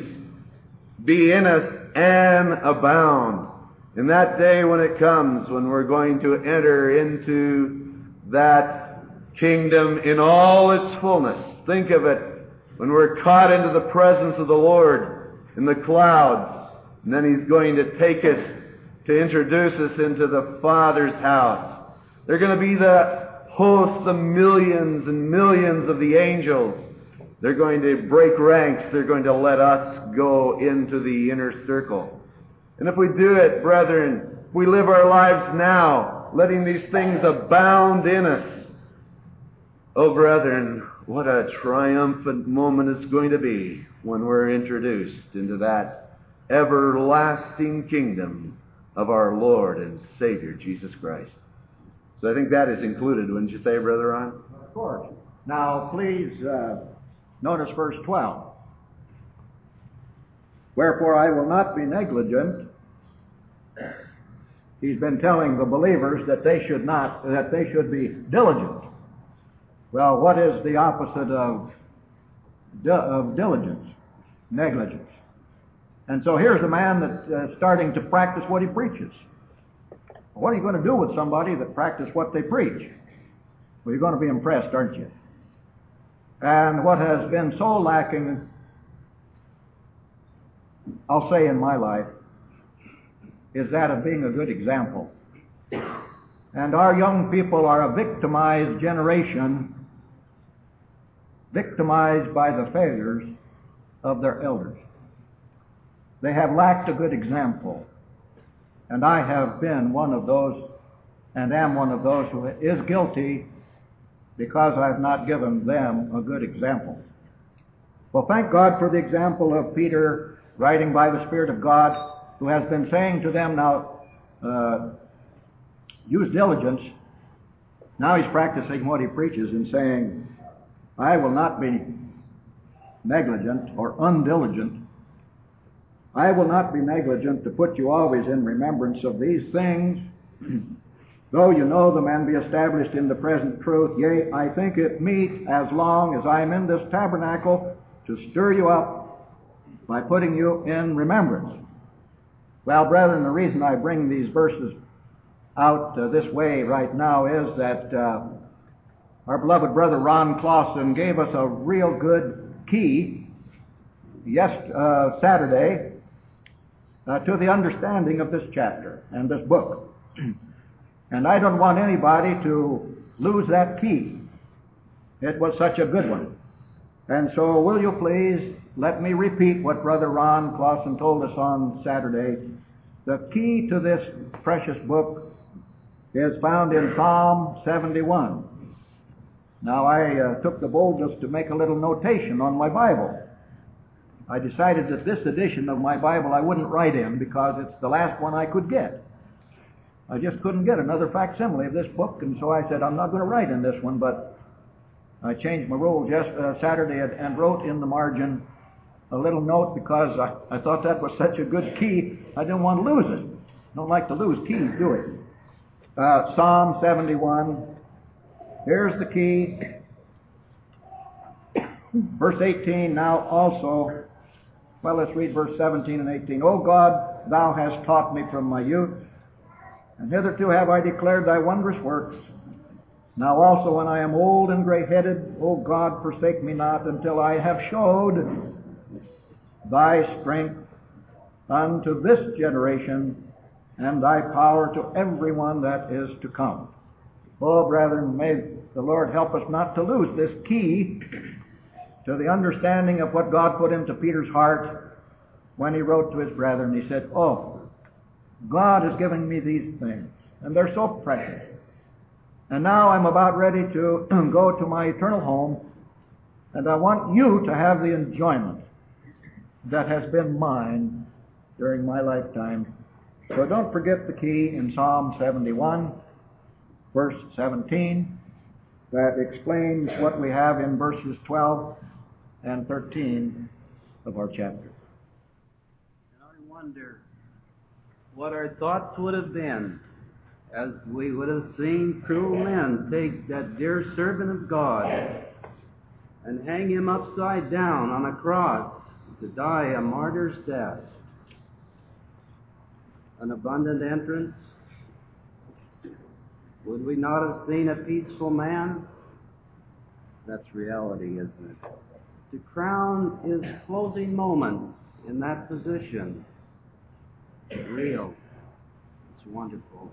be in us and abound? In that day when it comes, when we're going to enter into that kingdom in all its fullness. Think of it, when we're caught into the presence of the Lord in the clouds, and then He's going to take us to introduce us into the Father's house. They're going to be the host, the millions and millions of the angels. They're going to break ranks. They're going to let us go into the inner circle. And if we do it, brethren, if we live our lives now, letting these things abound in us, oh, brethren, what a triumphant moment it's going to be when we're introduced into that everlasting kingdom of our Lord and Savior, Jesus Christ. So I think that is included, wouldn't you say, Brother Ron? Of course. Now, please uh, notice verse twelve. Wherefore I will not be negligent. He's been telling the believers that they should not, that they should be diligent. Well, what is the opposite of, of diligence? Negligence. And so here's a man that's uh, starting to practice what he preaches. What are you going to do with somebody that practices what they preach? Well, you're going to be impressed, aren't you? And what has been so lacking, I'll say in my life, is that of being a good example. And our young people are a victimized generation, victimized by the failures of their elders. They have lacked a good example. And I have been one of those, and am one of those who is guilty because I have not given them a good example. Well, thank God for the example of Peter, writing by the Spirit of God, who has been saying to them, now, uh, use diligence. Now he's practicing what he preaches and saying, I will not be negligent or undiligent. I will not be negligent to put you always in remembrance of these things, though you know them and be established in the present truth. Yea, I think it meet, as long as I am in this tabernacle, to stir you up by putting you in remembrance. Well, brethren, the reason I bring these verses out uh, this way right now is that uh, our beloved brother Ron Clausen gave us a real good key yes, uh, Saturday uh, to the understanding of this chapter and this book. And I don't want anybody to lose that key. It was such a good one. And so will you please let me repeat what Brother Ron Clausen told us on Saturday. The key to this precious book is found in Psalm seventy-one. Now I uh, took the boldness to make a little notation on my Bible. I decided that this edition of my Bible I wouldn't write in because it's the last one I could get. I just couldn't get another facsimile of this book, and so I said, I'm not going to write in this one, but I changed my rule just uh, Saturday and, and wrote in the margin, a little note because I, I thought that was such a good key, I didn't want to lose it. Don't like to lose keys, do we? Uh, Psalm seventy-one. Here's the key. Verse eighteen, now also, well, let's read verse seventeen and eighteen. O God, thou hast taught me from my youth, and hitherto have I declared thy wondrous works. Now also when I am old and grey-headed, O God, forsake me not until I have showed thy strength unto this generation, and thy power to everyone that is to come. Oh, brethren, may the Lord help us not to lose this key to the understanding of what God put into Peter's heart when he wrote to his brethren. He said, oh, God has given me these things, and they're so precious. And now I'm about ready to go to my eternal home, and I want you to have the enjoyment that has been mine during my lifetime. So don't forget the key in Psalm seventy-one, verse seventeen, that explains what we have in verses twelve and thirteen of our chapter. And I wonder what our thoughts would have been as we would have seen cruel men take that dear servant of God and hang him upside down on a cross to die a martyr's death. An abundant entrance? Would we not have seen a peaceful man? That's reality, isn't it? To crown his closing moments in that position. It's real. It's wonderful.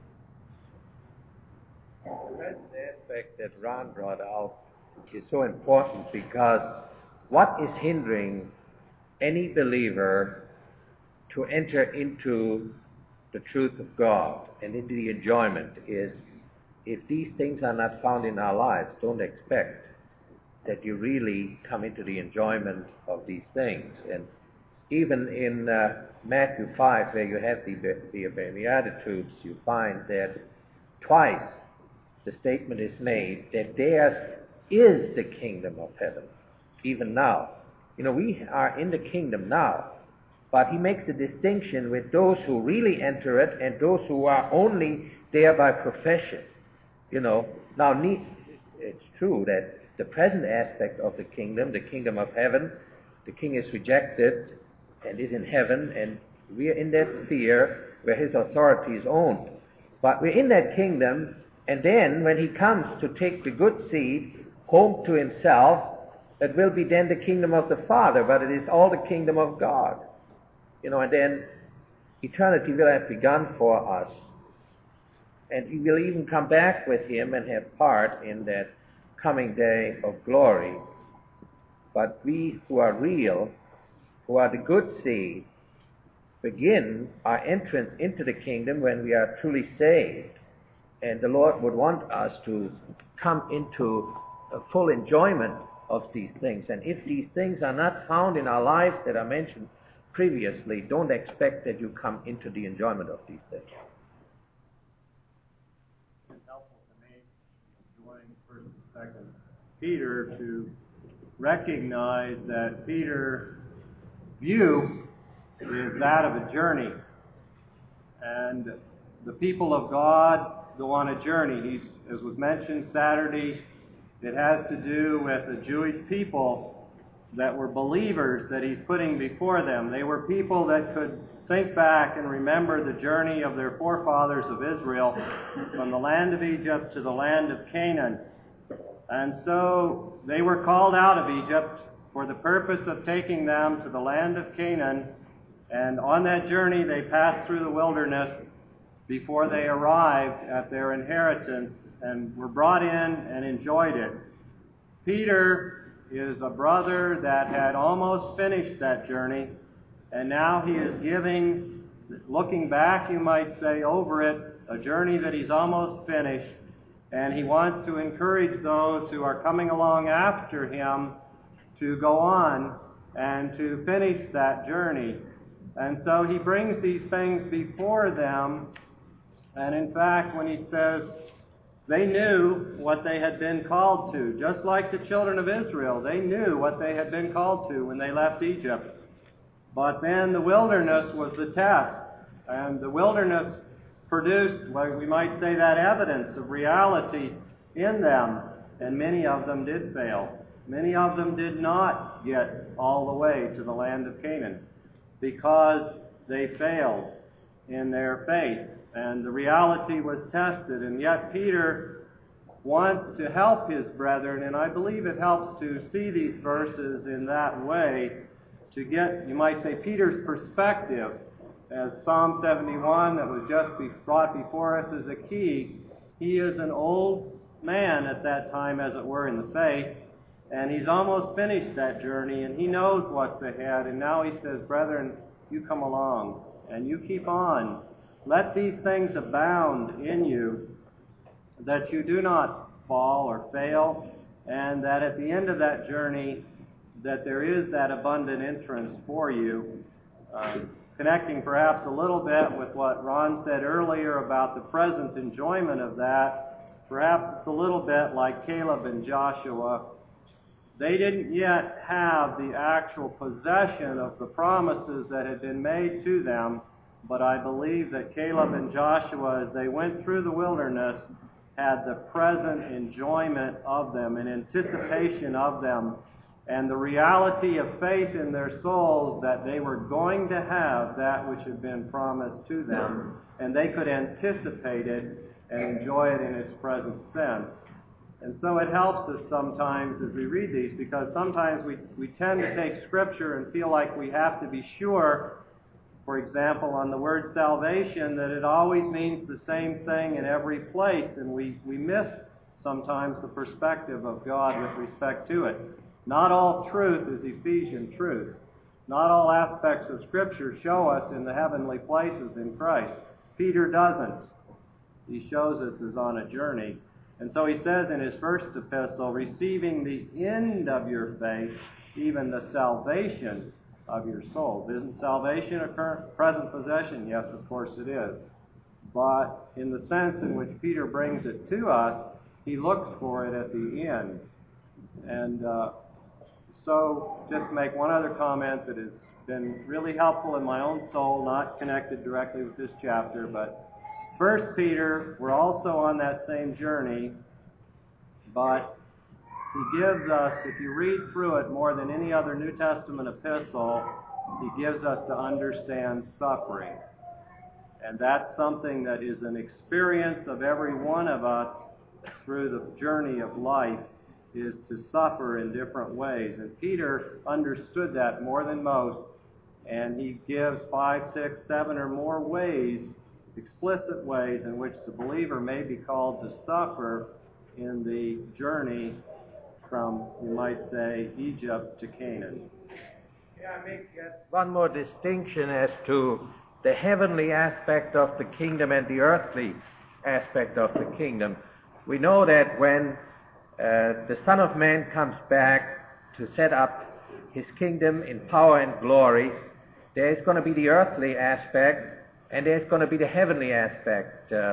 The present aspect that Ron brought out is so important because what is hindering any believer to enter into the truth of God and into the enjoyment is if these things are not found in our lives, don't expect that you really come into the enjoyment of these things. And even in uh, Matthew five, where you have the, the Beatitudes, you find that twice the statement is made that theirs is the kingdom of heaven, even now. You know, we are in the kingdom now, but he makes a distinction with those who really enter it and those who are only there by profession. You know, now it's true that the present aspect of the kingdom, the kingdom of heaven, the king is rejected and is in heaven, and we are in that sphere where his authority is owned. But we're in that kingdom, and then when he comes to take the good seed home to himself, it will be then the kingdom of the Father, but it is all the kingdom of God. You know, and then eternity will have begun for us. And we will even come back with him and have part in that coming day of glory. But we who are real, who are the good seed, begin our entrance into the kingdom when we are truly saved. And the Lord would want us to come into a full enjoyment of these things. And if these things are not found in our lives that are mentioned previously, don't expect that you come into the enjoyment of these things. It's helpful to me, joining first and second Peter, to recognize that Peter's view is that of a journey. And the people of God go on a journey. He's, as was mentioned Saturday, it has to do with the Jewish people that were believers that he's putting before them. They were people that could think back and remember the journey of their forefathers of Israel from the land of Egypt to the land of Canaan. And so they were called out of Egypt for the purpose of taking them to the land of Canaan. And on that journey they passed through the wilderness before they arrived at their inheritance and were brought in and enjoyed it. Peter is a brother that had almost finished that journey, and now he is giving, looking back, you might say, over it, a journey that he's almost finished, and he wants to encourage those who are coming along after him to go on and to finish that journey. And so he brings these things before them, and in fact, when he says, They knew what they had been called to. Just like the children of Israel, they knew what they had been called to when they left Egypt. But then the wilderness was the test. And the wilderness produced, well, we might say, that evidence of reality in them. And many of them did fail. Many of them did not get all the way to the land of Canaan because they failed in their faith. And the reality was tested. And yet Peter wants to help his brethren, and I believe it helps to see these verses in that way to get, you might say, Peter's perspective, as Psalm seventy-one that was just be brought before us is a key. He is an old man at that time, as it were, in the faith, and he's almost finished that journey, and he knows what's ahead, and now he says, brethren, you come along, and you keep on. Let these things abound in you, that you do not fall or fail, and that at the end of that journey, that there is that abundant entrance for you. Uh, connecting perhaps a little bit with what Ron said earlier about the present enjoyment of that, perhaps it's a little bit like Caleb and Joshua. They didn't yet have the actual possession of the promises that had been made to them, but I believe that Caleb and Joshua, as they went through the wilderness, had the present enjoyment of them, an anticipation of them, and the reality of faith in their souls that they were going to have that which had been promised to them, and they could anticipate it and enjoy it in its present sense. And so it helps us sometimes as we read these, because sometimes we, we tend to take Scripture and feel like we have to be sure, for example, on the word salvation, that it always means the same thing in every place, and we, we miss sometimes the perspective of God with respect to it. Not all truth is Ephesian truth. Not all aspects of Scripture show us in the heavenly places in Christ. Peter doesn't. He shows us as on a journey. And so he says in his first epistle, receiving the end of your faith, even the salvation of your souls. Isn't salvation a current, present possession? Yes, of course it is. But in the sense in which Peter brings it to us, he looks for it at the end. And uh, so just make one other comment that has been really helpful in my own soul, not connected directly with this chapter, but First Peter, we're also on that same journey, but he gives us, if you read through it more than any other New Testament epistle, he gives us to understand suffering. And that's something that is an experience of every one of us through the journey of life, is to suffer in different ways. And Peter understood that more than most, and he gives five, six, seven or more ways, explicit ways in which the believer may be called to suffer in the journey from, you might say, Egypt to Canaan. Yeah, I make uh, one more distinction as to the heavenly aspect of the kingdom and the earthly aspect of the kingdom. We know that when uh, the Son of Man comes back to set up his kingdom in power and glory, there is going to be the earthly aspect, and there's going to be the heavenly aspect. Uh,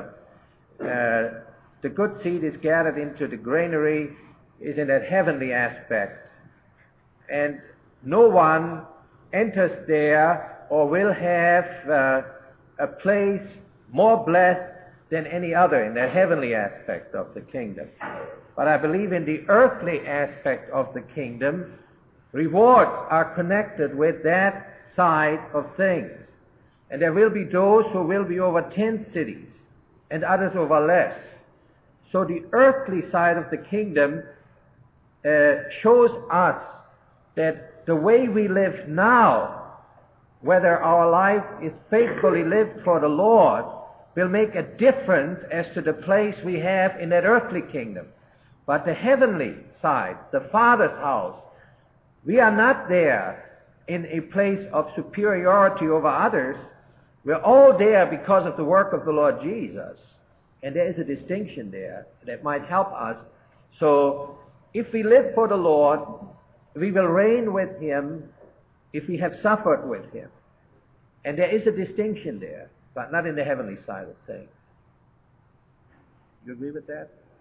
uh, the good seed is gathered into the granary, is in that heavenly aspect. And no one enters there or will have uh, a place more blessed than any other in that heavenly aspect of the kingdom. But I believe in the earthly aspect of the kingdom, rewards are connected with that side of things. And there will be those who will be over ten cities, and others over less. So the earthly side of the kingdom uh, shows us that the way we live now, whether our life is faithfully lived for the Lord, will make a difference as to the place we have in that earthly kingdom. But the heavenly side, the Father's house, we are not there in a place of superiority over others. We're all there because of the work of the Lord Jesus. And there is a distinction there that might help us. So, if we live for the Lord, we will reign with Him if we have suffered with Him. And there is a distinction there, but not in the heavenly side of things. You agree with that?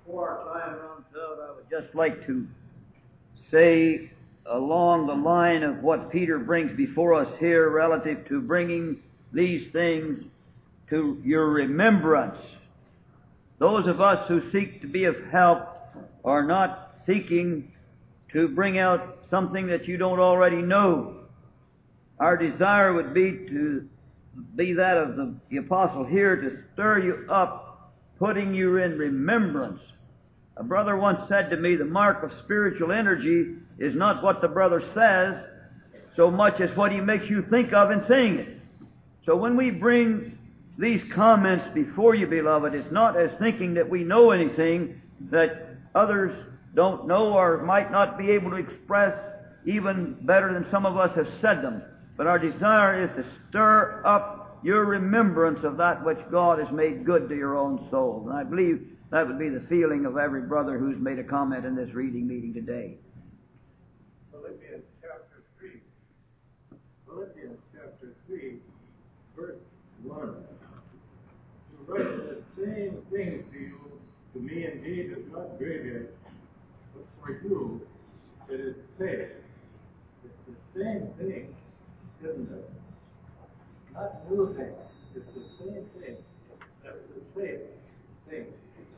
Before our time runs out, I would just like to say along the line of what Peter brings before us here relative to bringing these things to your remembrance. Those of us who seek to be of help are not seeking to bring out something that you don't already know. Our desire would be to be that of the, the apostle here, to stir you up, putting you in remembrance. A brother once said to me, the mark of spiritual energy is not what the brother says so much as what he makes you think of in saying it. So when we bring these comments before you, beloved, it's not as thinking that we know anything that others don't know or might not be able to express even better than some of us have said them. But our desire is to stir up your remembrance of that which God has made good to your own soul. And I believe that would be the feeling of every brother who's made a comment in this reading meeting today. Philippians chapter three. Philippians chapter three, verse one. To write the same things to you, to me indeed is not grievous, but for you it is safe. It's the same thing, isn't it? Not new things. It's the same thing. That's the same thing.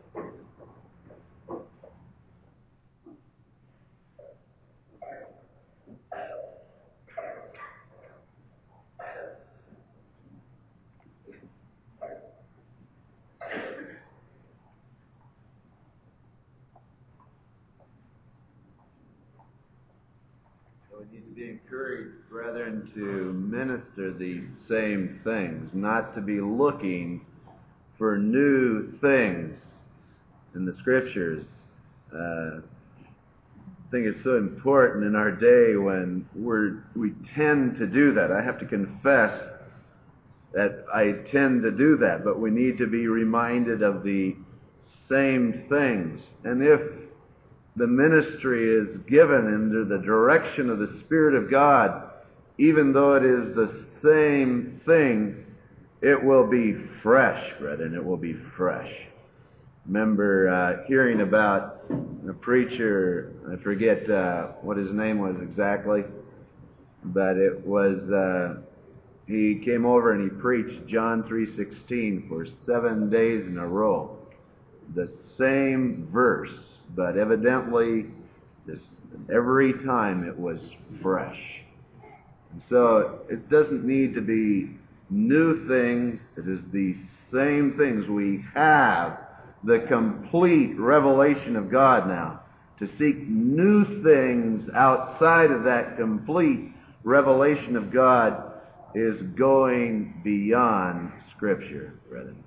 We need to be encouraged, brethren, to minister these same things, not to be looking for new things in the Scriptures. Uh, I think it's so important in our day when we're, we tend to do that. I have to confess that I tend to do that, but we need to be reminded of the same things. And if the ministry is given under the direction of the Spirit of God, even though it is the same thing, it will be fresh, brethren. It will be fresh. Remember uh, hearing about a preacher, I forget uh, what his name was exactly, but it was, uh, he came over and he preached John three sixteen for seven days in a row. The same verse. But evidently, this, every time it was fresh. And so it doesn't need to be new things. It is the same things. We have the complete revelation of God now. To seek new things outside of that complete revelation of God is going beyond Scripture, brethren.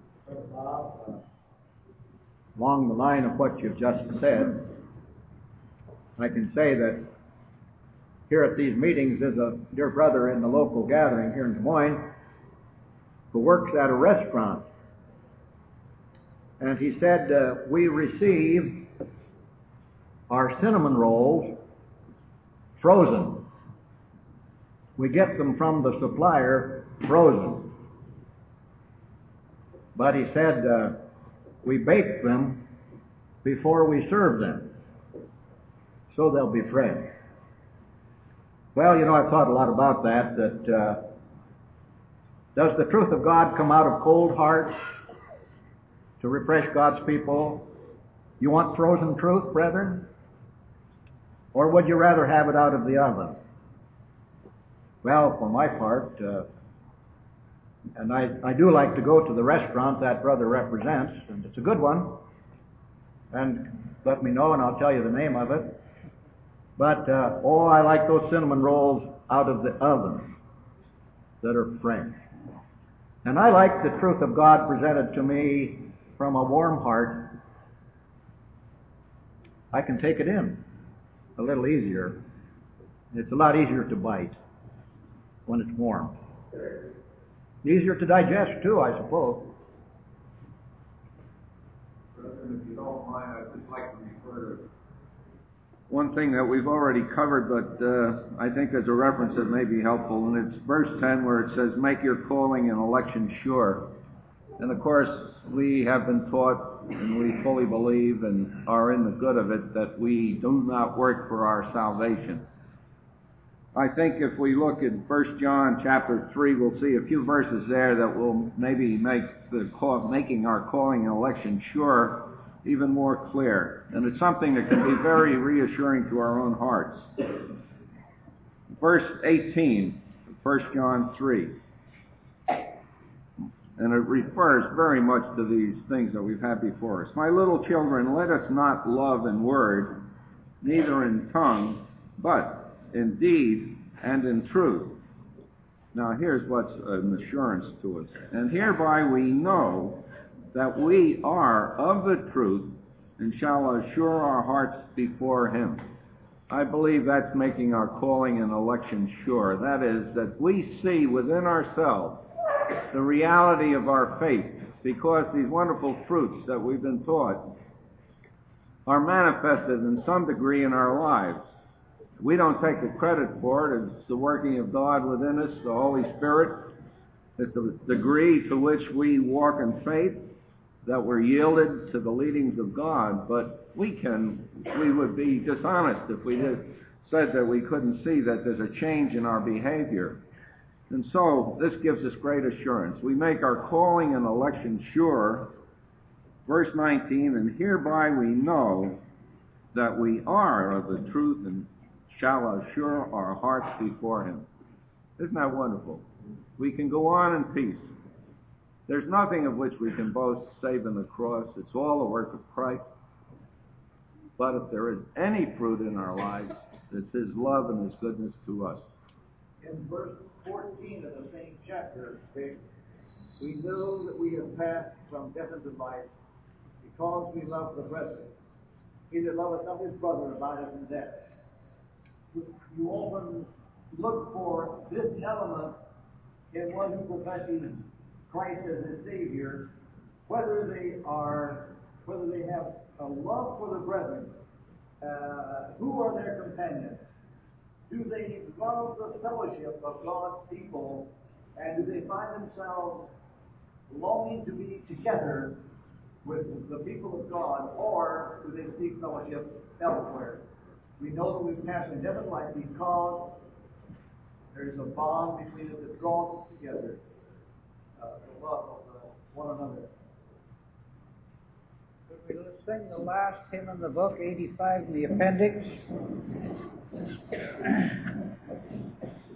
Along the line of what you've just said, I can say that here at these meetings is a dear brother in the local gathering here in Des Moines who works at a restaurant. And he said, uh, we receive our cinnamon rolls frozen. We get them from the supplier frozen. But he said, uh, we bake them before we serve them, so they'll be fresh. Well, you know, I've thought a lot about that, that uh, does the truth of God come out of cold hearts to refresh God's people? You want frozen truth, brethren? Or would you rather have it out of the oven? Well, for my part, uh, and I, I do like to go to the restaurant that brother represents, and it's a good one. And let me know and I'll tell you the name of it. But, uh, oh, I like those cinnamon rolls out of the oven that are fresh. And I like the truth of God presented to me from a warm heart. I can take it in a little easier. It's a lot easier to bite when it's warm. Easier to digest, too, I suppose. President, if you don't mind, I'd just like to refer to one thing that we've already covered, but uh, I think as a reference it may be helpful, and it's verse ten where it says, make your calling and election sure. And of course, we have been taught and we fully believe and are in the good of it that we do not work for our salvation. I think if we look at First John chapter three, we'll see a few verses there that will maybe make the call, making our calling and election sure even more clear. And it's something that can be very reassuring to our own hearts. Verse eighteen, First John three. And it refers very much to these things that we've had before us. My little children, let us not love in word, neither in tongue, but in deed and in truth. Now here's what's an assurance to us. And hereby we know that we are of the truth and shall assure our hearts before him. I believe that's making our calling and election sure. That is, that we see within ourselves the reality of our faith, because these wonderful fruits that we've been taught are manifested in some degree in our lives. We don't take the credit for it. It's the working of God within us, the Holy Spirit. It's the degree to which we walk in faith, that we're yielded to the leadings of God. But we can, we would be dishonest if we did, said that we couldn't see that there's a change in our behavior. And so, this gives us great assurance. We make our calling and election sure. Verse nineteen, and hereby we know that we are of the truth and shall assure our hearts before him. Isn't that wonderful? We can go on in peace. There's nothing of which we can boast save in the cross. It's all the work of Christ. But if there is any fruit in our lives, it's his love and his goodness to us. In verse fourteen of the same chapter, we know that we have passed from death into life because we love the brethren. He that loveth not his brother abideth in death. You often look for this element in one who professes Christ as his Savior, whether they are, whether they have a love for the brethren. Uh, who are their companions? Do they love the fellowship of God's people, and do they find themselves longing to be together with the people of God, or do they seek fellowship elsewhere? We know that we've passed in heaven life because there's a bond between us that draws us together, uh, the love of uh, one another. Could we sing the last hymn in the book, eighty-five in the appendix?